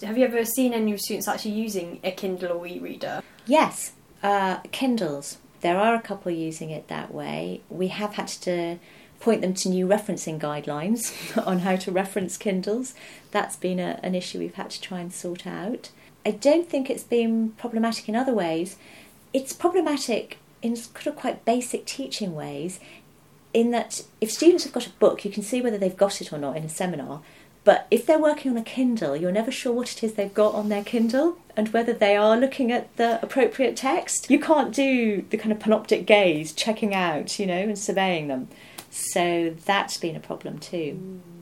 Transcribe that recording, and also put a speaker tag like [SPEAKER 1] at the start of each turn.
[SPEAKER 1] Have you ever seen any of your students actually using a Kindle or e-reader?
[SPEAKER 2] Yes, Kindles. There are a couple using it that way. We have had to point them to new referencing guidelines on how to reference Kindles. That's been an issue we've had to try and sort out. I don't think it's been problematic in other ways. It's problematic in sort of quite basic teaching ways, in that if students have got a book, you can see whether they've got it or not in a seminar. But if they're working on a Kindle, you're never sure what it is they've got on their Kindle and whether they are looking at the appropriate text. You can't do the kind of panoptic gaze, checking out, and surveying them. So that's been a problem too.